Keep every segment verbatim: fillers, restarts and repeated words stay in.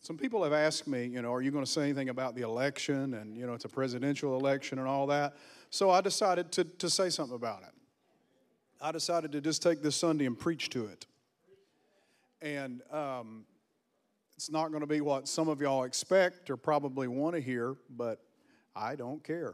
Some people have asked me, you know, are you going to say anything about the election? And, you know, it's a presidential election and all that. So I decided to, to say something about it. I decided to just take this Sunday and preach to it. And um, it's not going to be what some of y'all expect or probably want to hear, but I don't care.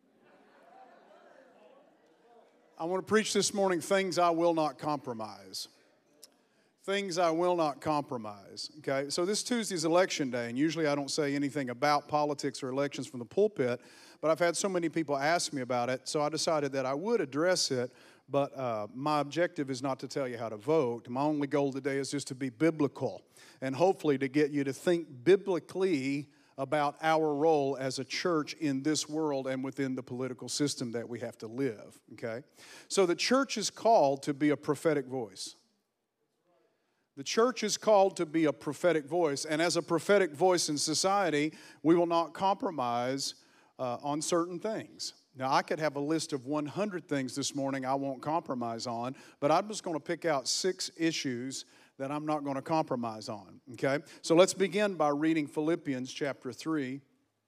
I want to preach this morning, things I will not compromise. Things I will not compromise, okay? So this Tuesday's election day, and usually I don't say anything about politics or elections from the pulpit, but I've had so many people ask me about it, so I decided that I would address it, but uh, my objective is not to tell you how to vote. My only goal today is just to be biblical, and hopefully to get you to think biblically about our role as a church in this world and within the political system that we have to live, okay? So the church is called to be a prophetic voice. The church is called to be a prophetic voice, and as a prophetic voice in society, we will not compromise uh, on certain things. Now, I could have a list of one hundred things this morning I won't compromise on, but I'm just going to pick out six issues that I'm not going to compromise on, okay? So let's begin by reading Philippians chapter three.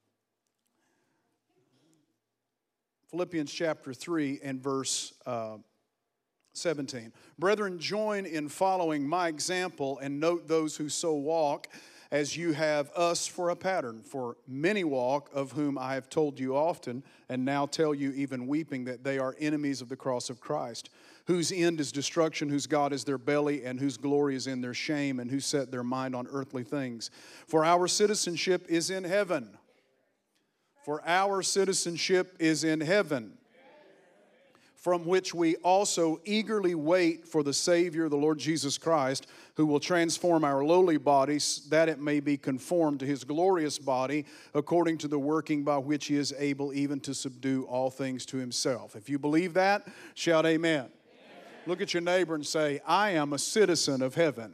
Philippians chapter three and verse uh, seventeen. Brethren, join in following my example and note those who so walk as you have us for a pattern. For many walk, of whom I have told you often, and now tell you even weeping, that they are enemies of the cross of Christ, whose end is destruction, whose God is their belly, and whose glory is in their shame, and who set their mind on earthly things. For our citizenship is in heaven. For our citizenship is in heaven, from which we also eagerly wait for the Savior, the Lord Jesus Christ, who will transform our lowly bodies, that it may be conformed to His glorious body, according to the working by which He is able even to subdue all things to Himself. If you believe that, shout amen. Amen. Look at your neighbor and say, I am a citizen of heaven.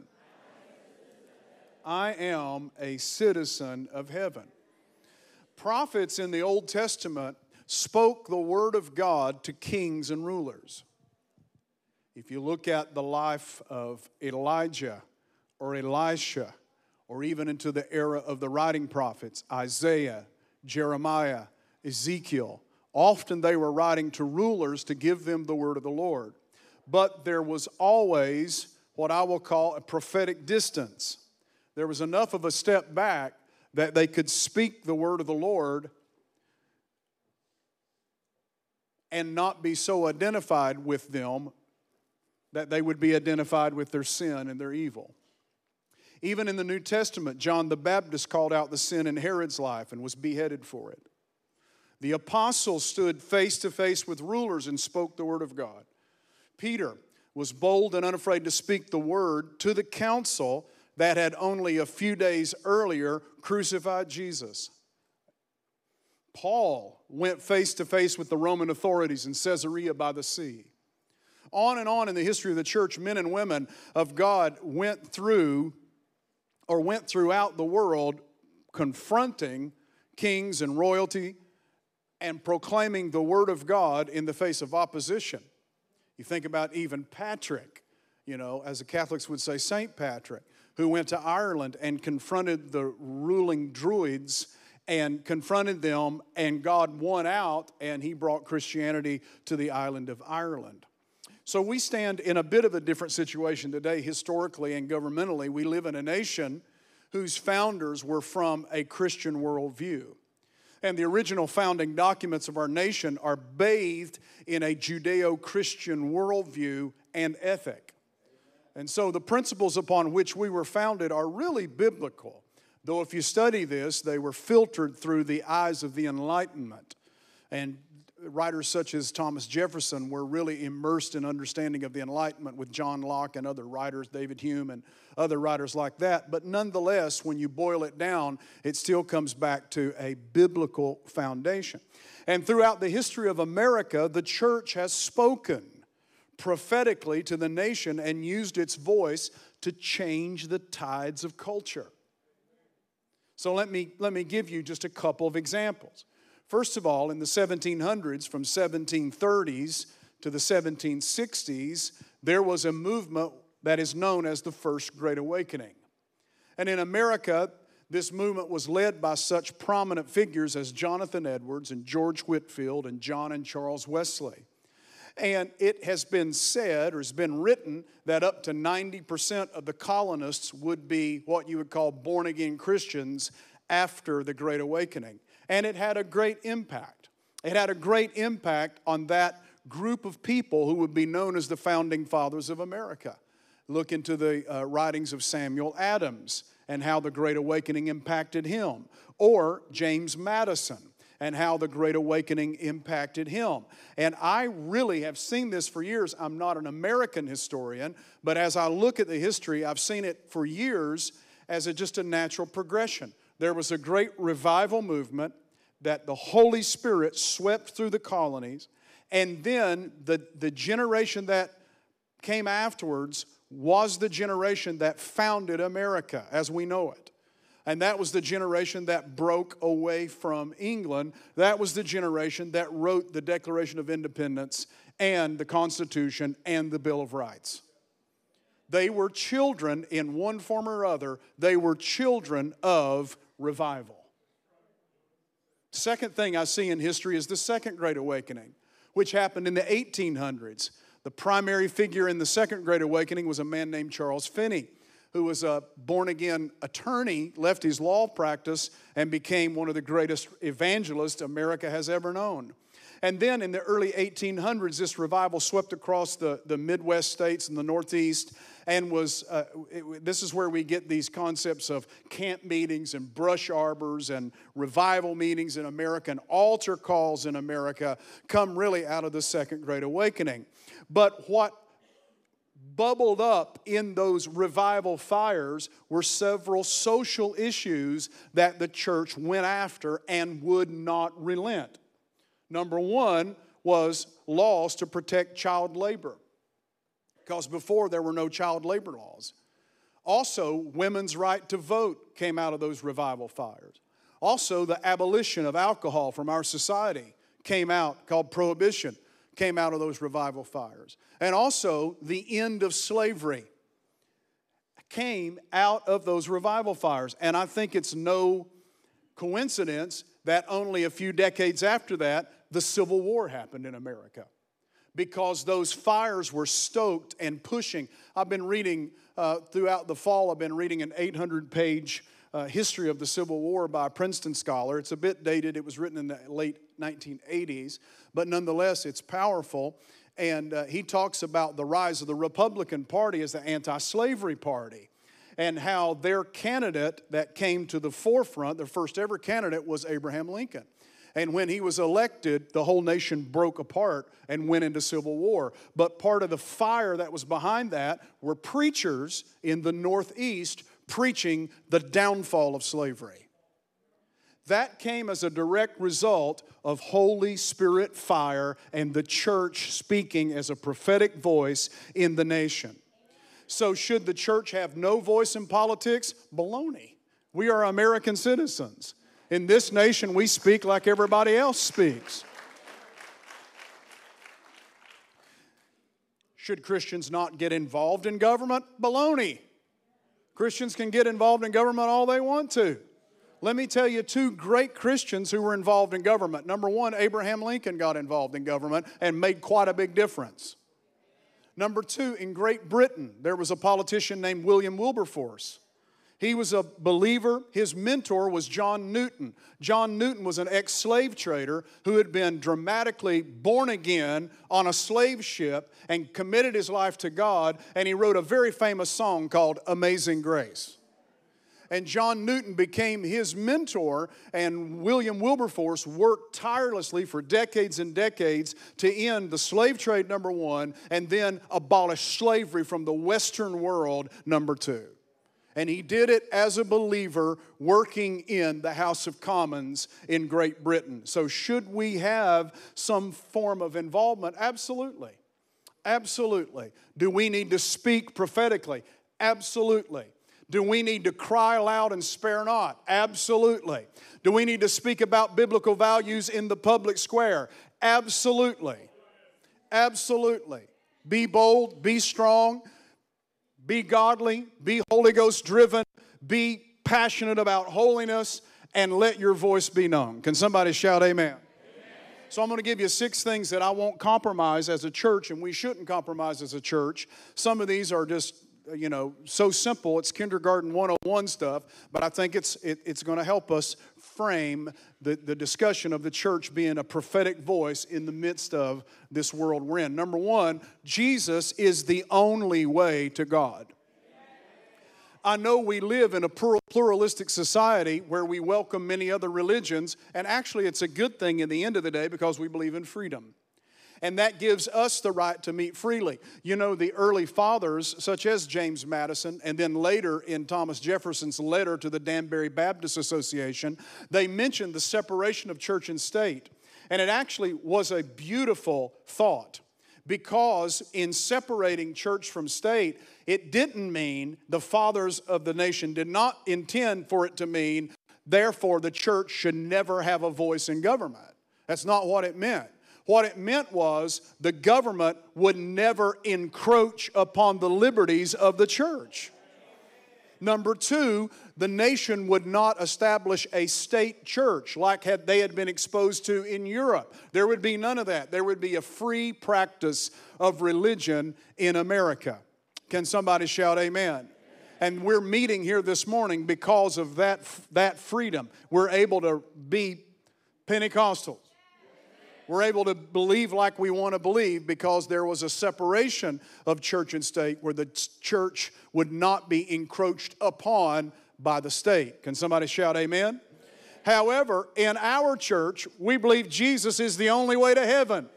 I am a citizen of heaven. Prophets in the Old Testament spoke the word of God to kings and rulers. If you look at the life of Elijah or Elisha, or even into the era of the writing prophets, Isaiah, Jeremiah, Ezekiel, often they were writing to rulers to give them the word of the Lord. But there was always what I will call a prophetic distance. There was enough of a step back that they could speak the word of the Lord and not be so identified with them that they would be identified with their sin and their evil. Even in the New Testament, John the Baptist called out the sin in Herod's life and was beheaded for it. The apostles stood face to face with rulers and spoke the word of God. Peter was bold and unafraid to speak the word to the council that had only a few days earlier crucified Jesus. Paul went face to face with the Roman authorities in Caesarea by the sea. On and on in the history of the church, men and women of God went through or went throughout the world confronting kings and royalty and proclaiming the word of God in the face of opposition. You think about even Patrick, you know, as the Catholics would say, Saint Patrick, who went to Ireland and confronted the ruling Druids and confronted them, and God won out, and He brought Christianity to the island of Ireland. So we stand in a bit of a different situation today, historically and governmentally. We live in a nation whose founders were from a Christian worldview. And the original founding documents of our nation are bathed in a Judeo-Christian worldview and ethic. And so the principles upon which we were founded are really biblical. Though if you study this, they were filtered through the eyes of the Enlightenment. And writers such as Thomas Jefferson were really immersed in understanding of the Enlightenment with John Locke and other writers, David Hume and other writers like that. But nonetheless, when you boil it down, it still comes back to a biblical foundation. And throughout the history of America, the church has spoken prophetically to the nation and used its voice to change the tides of culture. So let me, let me give you just a couple of examples. First of all, in the seventeen hundreds, from seventeen thirties to the seventeen sixties, there was a movement that is known as the First Great Awakening. And in America, This movement was led by such prominent figures as Jonathan Edwards and George Whitefield and John and Charles Wesley. And it has been said, or has been written, that up to ninety percent of the colonists would be what you would call born-again Christians after the Great Awakening. And it had a great impact. It had a great impact on that group of people who would be known as the Founding Fathers of America. Look into the uh, writings of Samuel Adams and how the Great Awakening impacted him. Or James Madison and how the Great Awakening impacted him. And I really have seen this for years. I'm not an American historian, but as I look at the history, I've seen it for years as a, just a natural progression. There was a great revival movement that the Holy Spirit swept through the colonies, and then the, the generation that came afterwards was the generation that founded America as we know it. And that was the generation that broke away from England. That was the generation that wrote the Declaration of Independence and the Constitution and the Bill of Rights. They were children in one form or other. They were children of revival. Second thing I see in history is the Second Great Awakening, which happened in the eighteen hundreds. The primary figure in the Second Great Awakening was a man named Charles Finney, who was a born-again attorney, left his law practice, and became one of the greatest evangelists America has ever known. And then in the early eighteen hundreds, this revival swept across the, the Midwest states and the Northeast, and was, uh, it, this is where we get these concepts of camp meetings and brush arbors and revival meetings in America and altar calls in America come really out of the Second Great Awakening. But what bubbled up in those revival fires were several social issues that the church went after and would not relent. Number one was laws to protect child labor, because before there were no child labor laws. Also, women's right to vote came out of those revival fires. Also, the abolition of alcohol from our society came out, called prohibition, came out of those revival fires. And also, the end of slavery came out of those revival fires. And I think it's no coincidence that only a few decades after that, the Civil War happened in America, because those fires were stoked and pushing. I've been reading, uh, throughout the fall, I've been reading an eight hundred page uh, history of the Civil War by a Princeton scholar. It's a bit dated. It was written in the late nineteen eighties, but nonetheless, it's powerful. And uh, he talks about the rise of the Republican Party as the anti-slavery party, and how their candidate that came to the forefront, their first ever candidate, was Abraham Lincoln. And when he was elected, the whole nation broke apart and went into civil war. But part of the fire that was behind that were preachers in the Northeast preaching the downfall of slavery. That came as a direct result of Holy Spirit fire and the church speaking as a prophetic voice in the nation. So should the church have no voice in politics? Baloney. We are American citizens. In this nation, we speak like everybody else speaks. Should Christians not get involved in government? Baloney. Christians can get involved in government all they want to. Let me tell you two great Christians who were involved in government. Number one, Abraham Lincoln got involved in government and made quite a big difference. Number two, in Great Britain, there was a politician named William Wilberforce. He was a believer. His mentor was John Newton. John Newton was an ex-slave trader who had been dramatically born again on a slave ship and committed his life to God, and he wrote a very famous song called Amazing Grace. And John Newton became his mentor, and William Wilberforce worked tirelessly for decades and decades to end the slave trade, number one, and then abolish slavery from the Western world, number two. And he did it as a believer working in the House of Commons in Great Britain. So should we have some form of involvement? Absolutely. Absolutely. Do we need to speak prophetically? Absolutely. Do we need to cry loud and spare not? Absolutely. Do we need to speak about biblical values in the public square? Absolutely. Absolutely. Be bold, be strong, be godly, be Holy Ghost driven, be passionate about holiness, and let your voice be known. Can somebody shout amen? Amen. So I'm going to give you six things that I won't compromise as a church, and we shouldn't compromise as a church. Some of these are just, you know, so simple. It's kindergarten one oh one stuff, but I think it's it, it's going to help us frame the, the discussion of the church being a prophetic voice in the midst of this world we're in. Number one, Jesus is the only way to God. I know we live in a pluralistic society where we welcome many other religions, and actually it's a good thing in the end of the day because we believe in freedom. And that gives us the right to meet freely. You know, the early fathers, such as James Madison, and then later in Thomas Jefferson's letter to the Danbury Baptist Association, they mentioned the separation of church and state. And it actually was a beautiful thought, because in separating church from state, it didn't mean, the fathers of the nation did not intend for it to mean, therefore the church should never have a voice in government. That's not what it meant. What it meant was the government would never encroach upon the liberties of the church. Number two, the nation would not establish a state church like had they had been exposed to in Europe. There would be none of that. There would be a free practice of religion in America. Can somebody shout amen? And we're meeting here this morning because of that, that freedom. We're able to be Pentecostals. We're able to believe like we want to believe because there was a separation of church and state where the church would not be encroached upon by the state. Can somebody shout amen? However, in our church, we believe Jesus is the only way to heaven.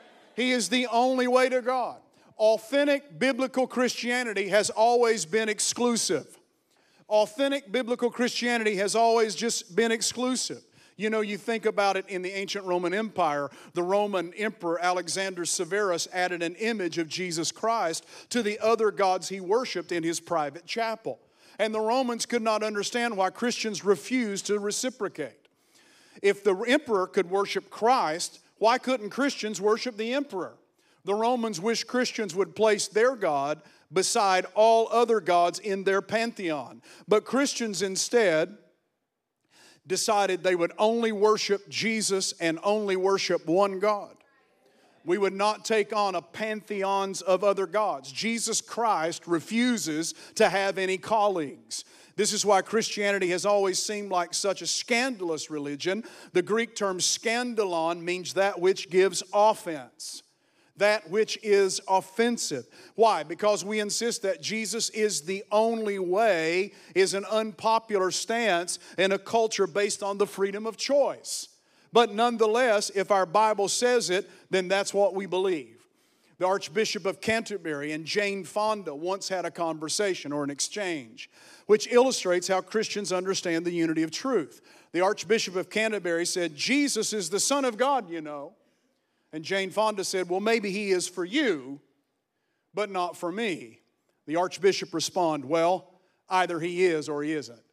He is the only way to God. Authentic biblical Christianity has always been exclusive. Authentic biblical Christianity has always just been exclusive. You know, you think about it in the ancient Roman Empire, the Roman Emperor Alexander Severus added an image of Jesus Christ to the other gods he worshiped in his private chapel. And the Romans could not understand why Christians refused to reciprocate. If the emperor could worship Christ, why couldn't Christians worship the emperor? The Romans wished Christians would place their God beside all other gods in their pantheon. But Christians instead decided they would only worship Jesus and only worship one God. We would not take on a pantheons of other gods. Jesus Christ refuses to have any colleagues. This is why Christianity has always seemed like such a scandalous religion. The Greek term scandalon means that which gives offense. That which is offensive. Why? Because we insist that Jesus is the only way is an unpopular stance in a culture based on the freedom of choice. But nonetheless, if our Bible says it, then that's what we believe. The Archbishop of Canterbury and Jane Fonda once had a conversation or an exchange, which illustrates how Christians understand the unity of truth. The Archbishop of Canterbury said, Jesus is the Son of God, you know. And Jane Fonda said, well, maybe he is for you, but not for me. The Archbishop responded, well, either he is or he isn't.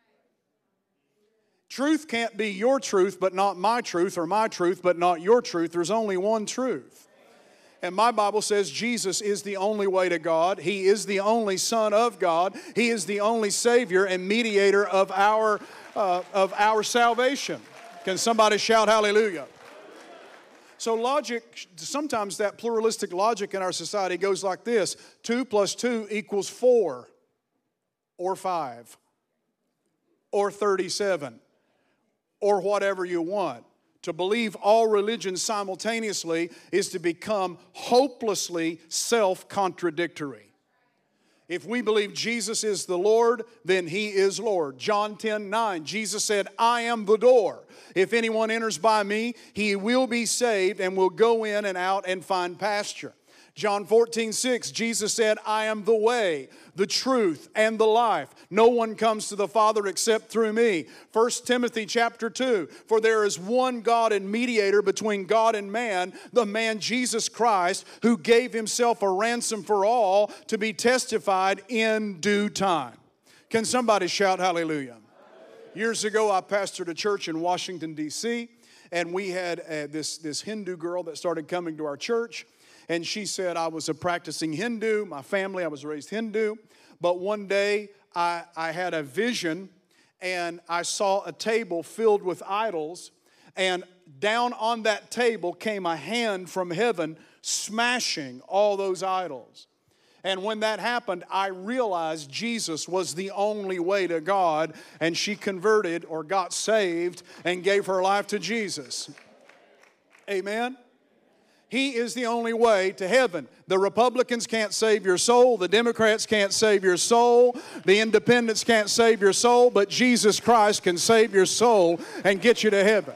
Truth can't be your truth, but not my truth, or my truth, but not your truth. There's only one truth. And my Bible says Jesus is the only way to God. He is the only Son of God. He is the only Savior and mediator of our, uh, of our salvation. Can somebody shout hallelujah? So logic, sometimes that pluralistic logic in our society goes like this. Two plus two equals four, or five, or thirty-seven, or whatever you want. To believe all religions simultaneously is to become hopelessly self-contradictory. If we believe Jesus is the Lord, then He is Lord. John ten nine, Jesus said, I am the door. If anyone enters by me, he will be saved and will go in and out and find pasture. John fourteen six, Jesus said, I am the way, the truth, and the life. No one comes to the Father except through me. First Timothy chapter two, for there is one God and mediator between God and man, the man Jesus Christ, who gave Himself a ransom for all to be testified in due time. Can somebody shout hallelujah? Years ago, I pastored a church in Washington, D C, and we had uh, this, this Hindu girl that started coming to our church. And she said, I was a practicing Hindu. My family, I was raised Hindu. But one day, I, I had a vision. and I saw a table filled with idols, and down on that table came a hand from heaven smashing all those idols. And when that happened, I realized Jesus was the only way to God, and she converted or got saved and gave her life to Jesus. Amen? He is the only way to heaven. The Republicans can't save your soul. The Democrats can't save your soul. The independents can't save your soul. But Jesus Christ can save your soul and get you to heaven.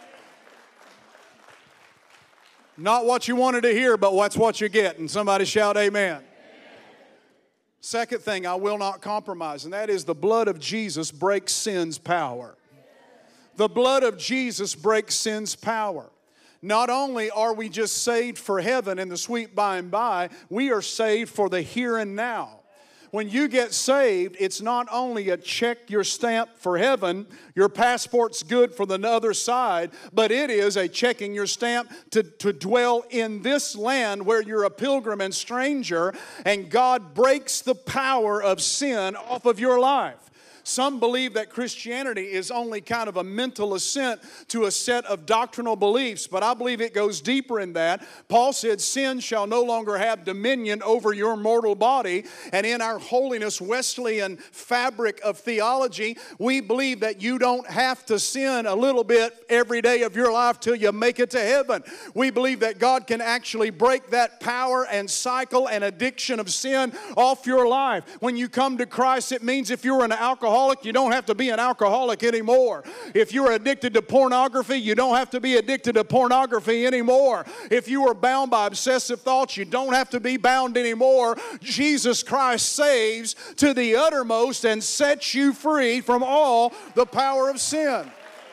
Not what you wanted to hear, but what's what you get. And somebody shout amen. Second thing, I will not compromise, and that is the blood of Jesus breaks sin's power. The blood of Jesus breaks sin's power. Not only are we just saved for heaven and the sweet by and by, we are saved for the here and now. When you get saved, it's not only a check your stamp for heaven, your passport's good for the other side, but it is a checking your stamp to, to dwell in this land where you're a pilgrim and stranger, and God breaks the power of sin off of your life. Some believe that Christianity is only kind of a mental assent to a set of doctrinal beliefs, but I believe it goes deeper in that. Paul said, sin shall no longer have dominion over your mortal body. And in our holiness Wesleyan fabric of theology, we believe that you don't have to sin a little bit every day of your life till you make it to heaven. We believe that God can actually break that power and cycle and addiction of sin off your life. When you come to Christ, it means if you're an alcoholic, you don't have to be an alcoholic anymore. If you're addicted to pornography, you don't have to be addicted to pornography anymore. If you are bound by obsessive thoughts, you don't have to be bound anymore. Jesus Christ saves to the uttermost and sets you free from all the power of sin.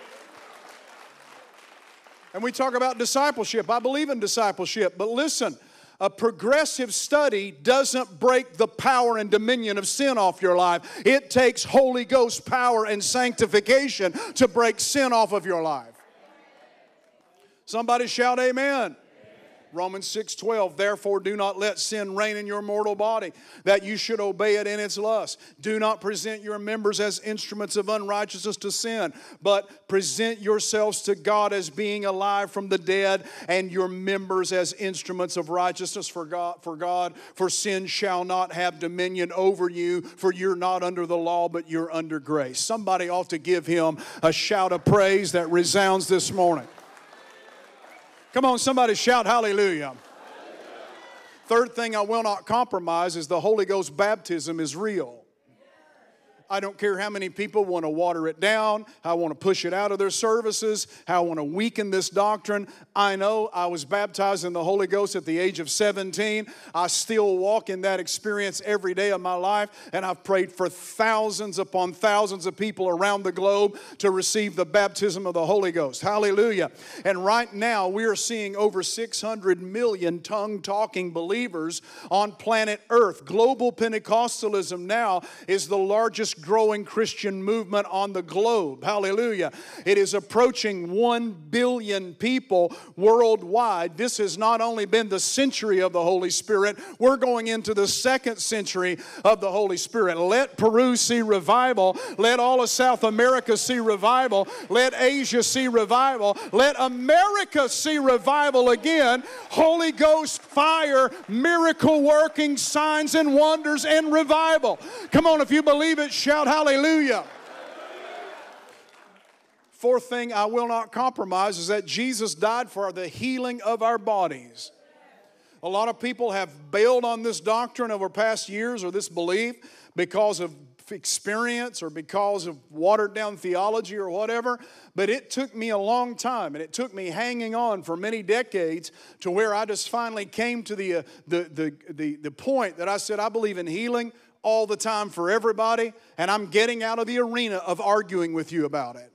And we talk about discipleship. I believe in discipleship, but listen, a progressive study doesn't break the power and dominion of sin off your life. It takes Holy Ghost power and sanctification to break sin off of your life. Somebody shout amen. Romans six twelve, therefore do not let sin reign in your mortal body, that you should obey it in its lust. Do not present your members as instruments of unrighteousness to sin, but present yourselves to God as being alive from the dead, and your members as instruments of righteousness for God. For God, for sin shall not have dominion over you, for you're not under the law, but you're under grace. Somebody ought to give him a shout of praise that resounds this morning. Come on, somebody shout hallelujah. Hallelujah. Third thing I will not compromise is the Holy Ghost baptism is real. I don't care how many people want to water it down, how I want to push it out of their services, how I want to weaken this doctrine. I know I was baptized in the Holy Ghost at the age of seventeen. I still walk in that experience every day of my life, and I've prayed for thousands upon thousands of people around the globe to receive the baptism of the Holy Ghost. Hallelujah. And right now we are seeing over six hundred million tongue-talking believers on planet Earth. Global Pentecostalism now is the largest growing Christian movement on the globe. Hallelujah. It is approaching one billion people worldwide. This has not only been the century of the Holy Spirit, we're going into the second century of the Holy Spirit. Let Peru see revival. Let all of South America see revival. Let Asia see revival. Let America see revival again. Holy Ghost fire, miracle working, signs and wonders and revival. Come on, if you believe it, shout hallelujah. Fourth thing I will not compromise is that Jesus died for the healing of our bodies. A lot of people have bailed on this doctrine over past years or this belief because of experience or because of watered down theology or whatever, but it took me a long time, and it took me hanging on for many decades to where I just finally came to the, uh, the, the, the, the point that I said I believe in healing all the time for everybody, and I'm getting out of the arena of arguing with you about it.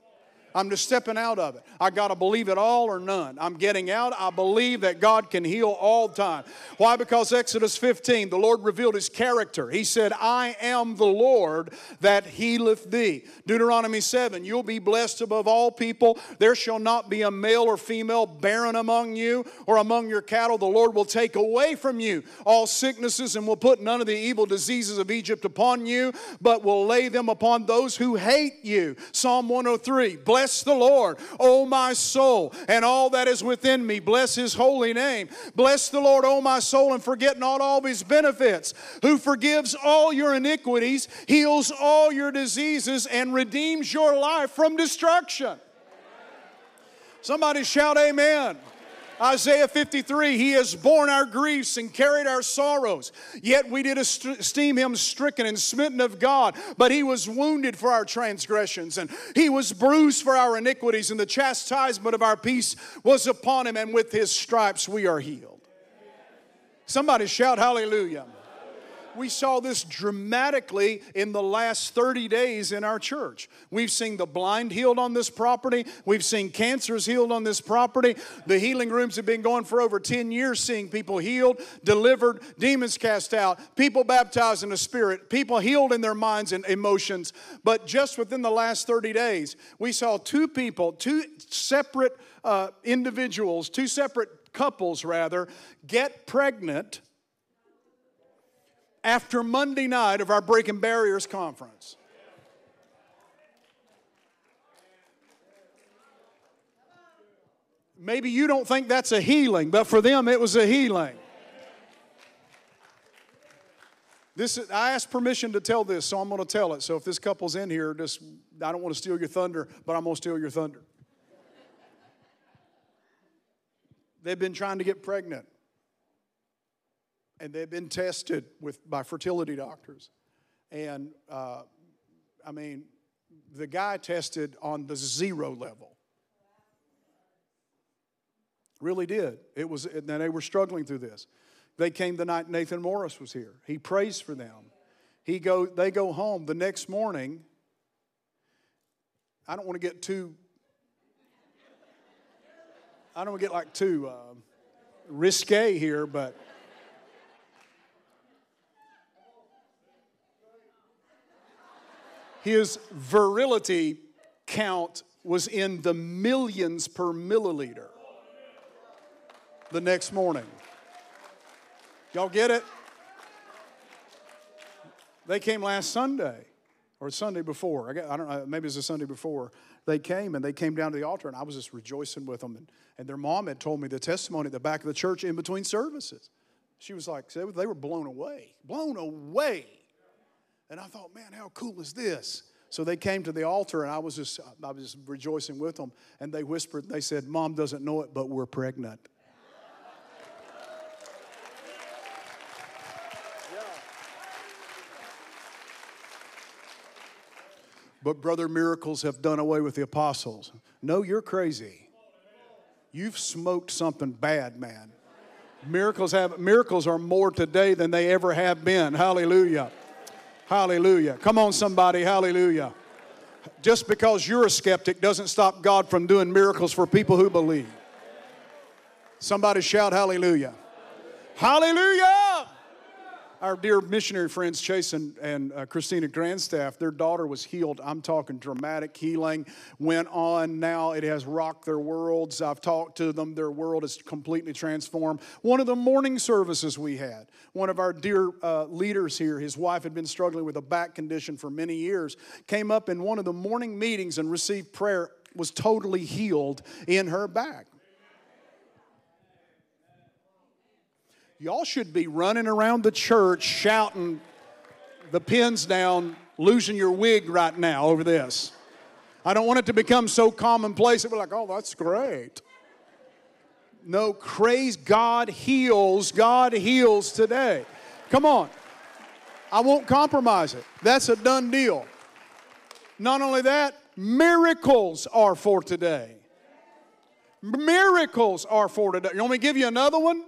I'm just stepping out of it. I got to believe it all or none. I'm getting out. I believe that God can heal all time. Why? Because Exodus fifteen, the Lord revealed His character. He said, I am the Lord that healeth thee. Deuteronomy seven, you'll be blessed above all people. There shall not be a male or female barren among you or among your cattle. The Lord will take away from you all sicknesses and will put none of the evil diseases of Egypt upon you, but will lay them upon those who hate you. Psalm one oh three, bless the Lord, O my soul, and all that is within me. Bless His holy name. Bless the Lord, O my soul, and forget not all of His benefits, who forgives all your iniquities, heals all your diseases, and redeems your life from destruction. Somebody shout amen. Isaiah fifty-three, He has borne our griefs and carried our sorrows. Yet we did esteem Him stricken and smitten of God. But He was wounded for our transgressions, and He was bruised for our iniquities, and the chastisement of our peace was upon Him, and with His stripes we are healed. Somebody shout hallelujah. We saw this dramatically in the last thirty days in our church. We've seen the blind healed on this property. We've seen cancers healed on this property. The healing rooms have been going for over ten years, seeing people healed, delivered, demons cast out, people baptized in the Spirit, people healed in their minds and emotions. But just within the last thirty days, we saw two people, two separate uh, individuals, two separate couples rather, get pregnant after Monday night of our Breaking Barriers conference. Maybe you don't think that's a healing, but for them it was a healing. This is, I asked permission to tell this, so I'm going to tell it. So if this couple's in here, just I don't want to steal your thunder, but I'm going to steal your thunder. They've been trying to get pregnant. And they've been tested with by fertility doctors. And, uh, I mean, the guy tested on the zero level. Really did. It was, and they were struggling through this. They came the night Nathan Morris was here. He prays for them. He go, they go home the next morning. I don't want to get too, I don't want to get like too uh, risque here, but his virility count was in the millions per milliliter the next morning. Y'all get it? They came last Sunday, or Sunday before. I, got, I don't know, maybe it was the Sunday before. They came, and they came down to the altar, and I was just rejoicing with them. And, and their mom had told me the testimony at the back of the church in between services. She was like, they were blown away. Blown away. And I thought, man, how cool is this? So they came to the altar, and I was just I was just rejoicing with them. And they whispered, they said, Mom doesn't know it, but we're pregnant. Yeah. But brother, miracles have done away with the apostles. No, you're crazy. You've smoked something bad, man. Miracles have miracles are more today than they ever have been. Hallelujah. Hallelujah. Come on, somebody. Hallelujah. Just because you're a skeptic doesn't stop God from doing miracles for people who believe. Somebody shout hallelujah. Hallelujah. Our dear missionary friends, Chase and, and uh, Christina Grandstaff, their daughter was healed. I'm talking dramatic healing. Went on now. It has rocked their worlds. I've talked to them. Their world is completely transformed. One of the morning services we had, one of our dear uh, leaders here, his wife had been struggling with a back condition for many years, came up in one of the morning meetings and received prayer, was totally healed in her back. Y'all should be running around the church shouting the pins down, losing your wig right now over this. I don't want it to become so commonplace that we're like, oh, that's great. No, praise God heals. God heals today. Come on. I won't compromise it. That's a done deal. Not only that, miracles are for today. Miracles are for today. You want me to give you another one?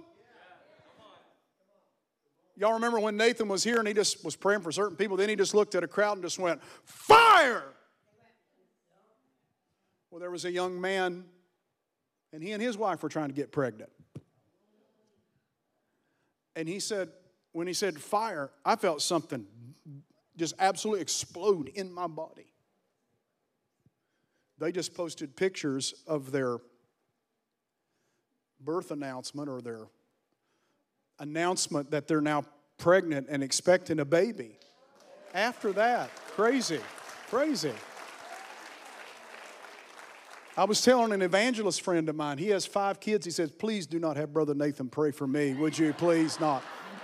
Y'all remember when Nathan was here and he just was praying for certain people, then he just looked at a crowd and just went, fire! Well, there was a young man, and he and his wife were trying to get pregnant. And he said, when he said fire, I felt something just absolutely explode in my body. They just posted pictures of their birth announcement or their announcement that they're now pregnant and expecting a baby. After that, crazy, crazy. I was telling an evangelist friend of mine, he has five kids. He says, please do not have Brother Nathan pray for me. Would you please not?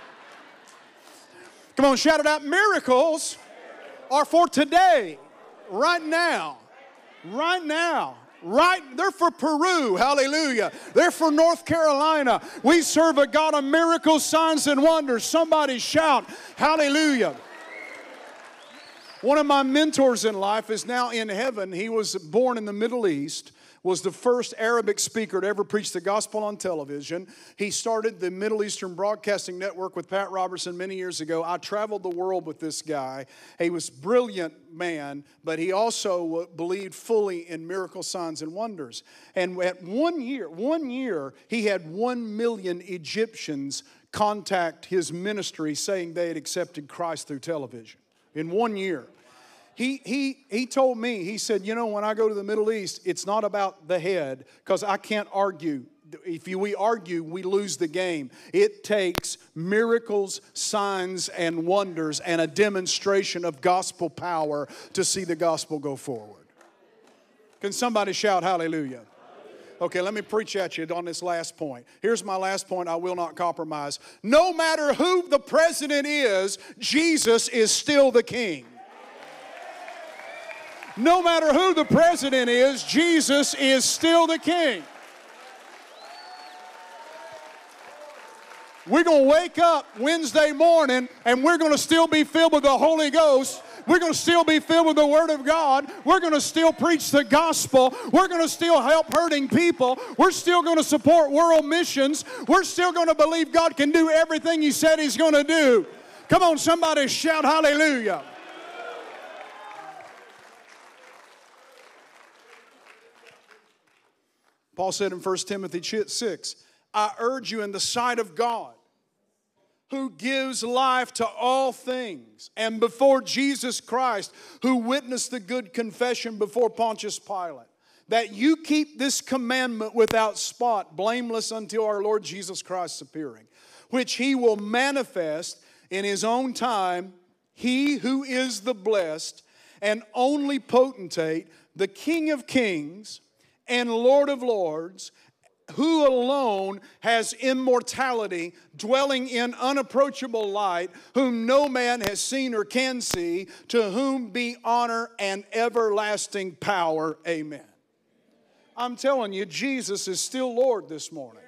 Come on, shout it out. Miracles are for today, right now, right now. Right, they're for Peru, hallelujah. They're for North Carolina. We serve a God of miracles, signs, and wonders. Somebody shout, hallelujah. One of my mentors in life is now in heaven. He was born in the Middle East, was the first Arabic speaker to ever preach the gospel on television. He started the Middle Eastern Broadcasting Network with Pat Robertson many years ago. I traveled the world with this guy. He was a brilliant man, but he also believed fully in miracle signs and wonders. And at one year, one year, he had one million Egyptians contact his ministry saying they had accepted Christ through television. In one year. He, he, he told me, he said, you know, when I go to the Middle East, it's not about the head, because I can't argue. If you, we argue, we lose the game. It takes miracles, signs, and wonders, and a demonstration of gospel power to see the gospel go forward. Can somebody shout hallelujah? Okay, let me preach at you on this last point. Here's my last point. I will not compromise. No matter who the president is, Jesus is still the king. No matter who the president is, Jesus is still the king. We're going to wake up Wednesday morning and we're going to still be filled with the Holy Ghost. We're going to still be filled with the Word of God. We're going to still preach the gospel. We're going to still help hurting people. We're still going to support world missions. We're still going to believe God can do everything He said He's going to do. Come on, somebody shout hallelujah. Paul said in First Timothy six, I urge you in the sight of God, who gives life to all things, and before Jesus Christ, who witnessed the good confession before Pontius Pilate, that you keep this commandment without spot, blameless until our Lord Jesus Christ's appearing, which He will manifest in His own time, He who is the blessed and only potentate, the King of kings and Lord of lords, who alone has immortality, dwelling in unapproachable light, whom no man has seen or can see, to whom be honor and everlasting power. Amen. I'm telling you, Jesus is still Lord this morning.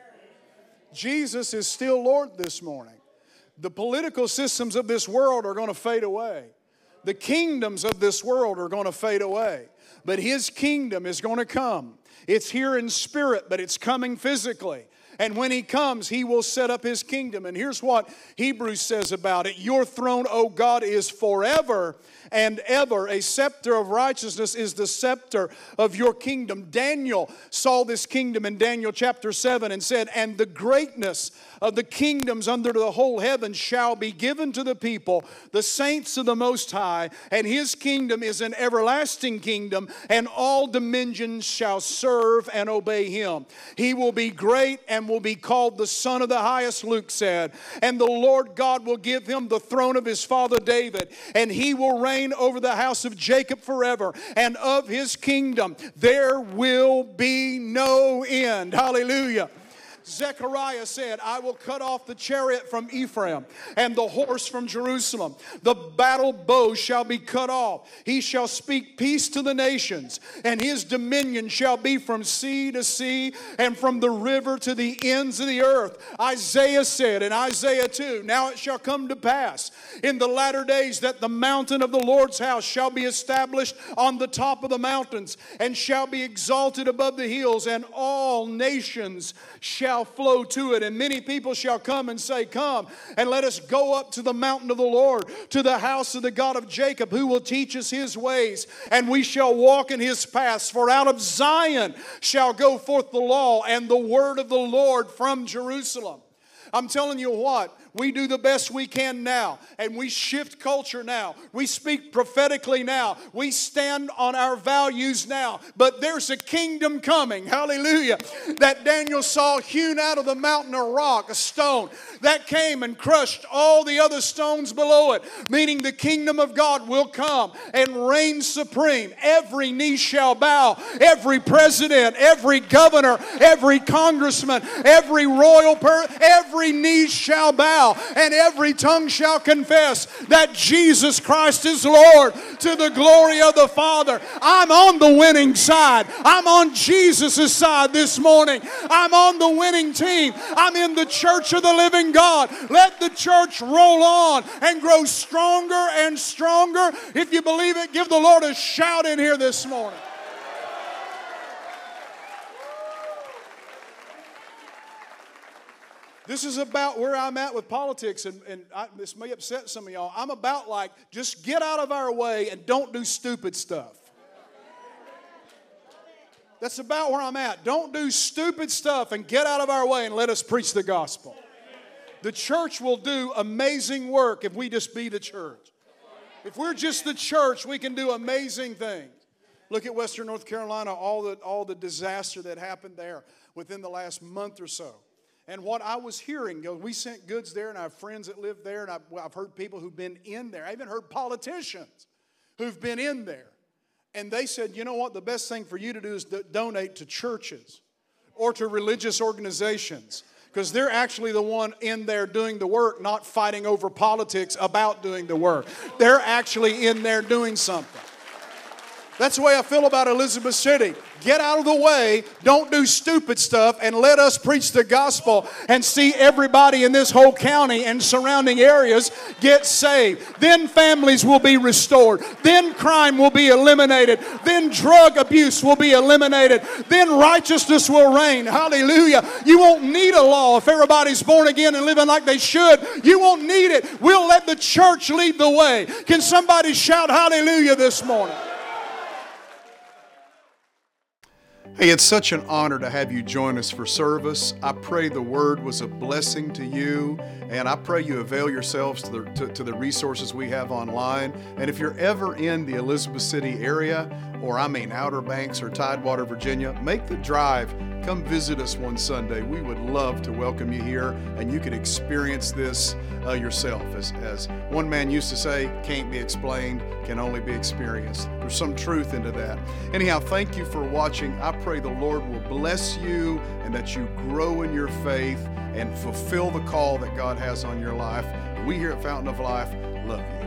Jesus is still Lord this morning. The political systems of this world are going to fade away. The kingdoms of this world are going to fade away. But His kingdom is going to come. It's here in spirit, but it's coming physically. And when He comes, He will set up His kingdom. And here's what Hebrews says about it. Your throne, O God, is forever and ever. A scepter of righteousness is the scepter of your kingdom. Daniel saw this kingdom in Daniel chapter seven and said, and the greatness of the kingdoms under the whole heaven shall be given to the people, the saints of the Most High, and His kingdom is an everlasting kingdom, and all dominions shall serve and obey Him. He will be great and will be called the Son of the Highest, Luke said, and the Lord God will give Him the throne of His father David, and He will reign over the house of Jacob forever, and of His kingdom there will be no end. Hallelujah. Zechariah said, I will cut off the chariot from Ephraim and the horse from Jerusalem. The battle bow shall be cut off. He shall speak peace to the nations, and His dominion shall be from sea to sea and from the river to the ends of the earth. Isaiah said in Isaiah two, now it shall come to pass in the latter days that the mountain of the Lord's house shall be established on the top of the mountains and shall be exalted above the hills, and all nations shall shall flow to it, and many people shall come and say, come, and let us go up to the mountain of the Lord, to the house of the God of Jacob, who will teach us his ways, and we shall walk in his paths. For out of Zion shall go forth the law and the word of the Lord from Jerusalem. I'm telling you what, we do the best we can now, and we shift culture now. We speak prophetically now. We stand on our values now. But there's a kingdom coming, hallelujah, that Daniel saw hewn out of the mountain a rock, a stone, that came and crushed all the other stones below it, meaning the kingdom of God will come and reign supreme. Every knee shall bow, every president, every governor, every congressman, every royal person, every knee shall bow. And every tongue shall confess that Jesus Christ is Lord, to the glory of the Father. I'm on the winning side. I'm on Jesus' side this morning. I'm on the winning team. I'm in the church of the living God. Let the church roll on and grow stronger and stronger. If you believe it, give the Lord a shout in here this morning. This is about where I'm at with politics, and, and I, this may upset some of y'all. I'm about like, just get out of our way and don't do stupid stuff. That's about where I'm at. Don't do stupid stuff and get out of our way and let us preach the gospel. The church will do amazing work if we just be the church. If we're just the church, we can do amazing things. Look at Western North Carolina, all the, all the disaster that happened there within the last month or so. And what I was hearing, we sent goods there, and I have friends that live there, and I've, I've heard people who've been in there. I even heard politicians who've been in there. And they said, you know what, the best thing for you to do is to donate to churches or to religious organizations, because they're actually the one in there doing the work, not fighting over politics about doing the work. They're actually in there doing something. That's the way I feel about Elizabeth City. Get out of the way, don't do stupid stuff, and let us preach the gospel and see everybody in this whole county and surrounding areas get saved. Then families will be restored. Then crime will be eliminated. Then drug abuse will be eliminated. Then righteousness will reign. Hallelujah. You won't need a law if everybody's born again and living like they should. You won't need it. We'll let the church lead the way. Can somebody shout hallelujah this morning? Hey, it's such an honor to have you join us for service. I pray the word was a blessing to you, and I pray you avail yourselves to the, to, to the resources we have online. And if you're ever in the Elizabeth City area, or I mean Outer Banks or Tidewater, Virginia, make the drive. Come visit us one Sunday. We would love to welcome you here, and you can experience this uh, yourself. As, as one man used to say, can't be explained, can only be experienced. There's some truth into that. Anyhow, thank you for watching. I pray the Lord will bless you and that you grow in your faith and fulfill the call that God has on your life. We here at Fountain of Life love you.